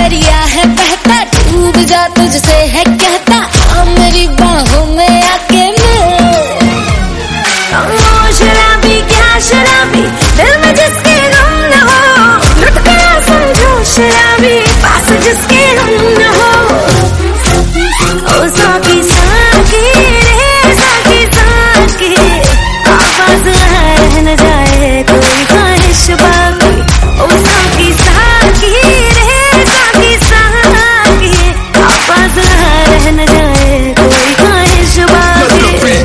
दरिया है बहता, डूब जा तुझसे है कहता, आ मेरी बाहों में आके शराबी क्या शराबी, दिल में जिसके गम न हो, लुट गया समझो शराबी, पास जिसके हम न हो। ओ साकी साकी रे साकी साकी, आवाज रह न जाए कोई ख्वाहिश बाकी। ओ साकी साकी रे साकी साकी, आवाज रह न जाए कोई ख्वाहिश बाकी।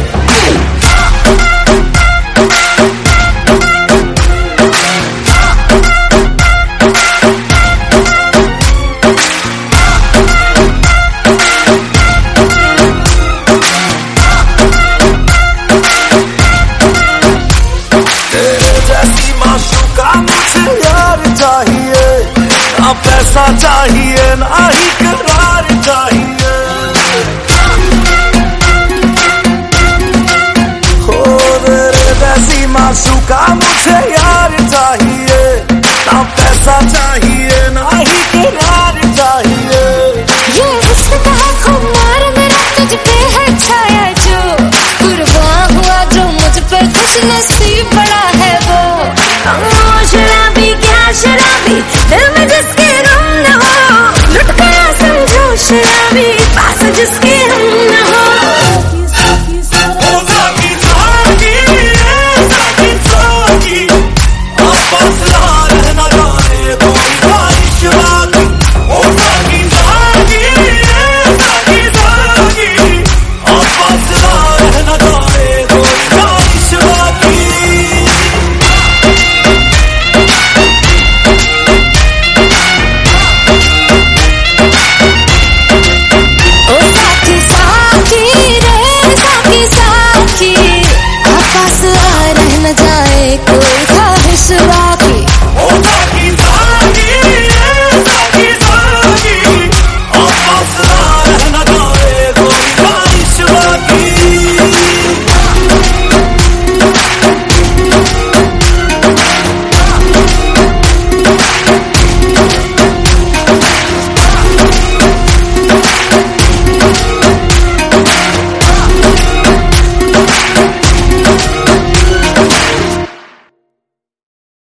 पैसा चाहिए ना ही करार चाहिए, हो तेरे जैसी मासूका मुझे यार चाहिए, ना पैसा चाहिए ना ही करार चाहिए। ये हुस्न का खुमार मेरा तुझ पे है छाया, जो कुर्बान हुआ जो मुझ पे खुश नसीब बड़ा है वो। शराबी क्या शराबी, दिल में जिसके गम न हो, लुट गया समझो शराबी, पास जिसके हम न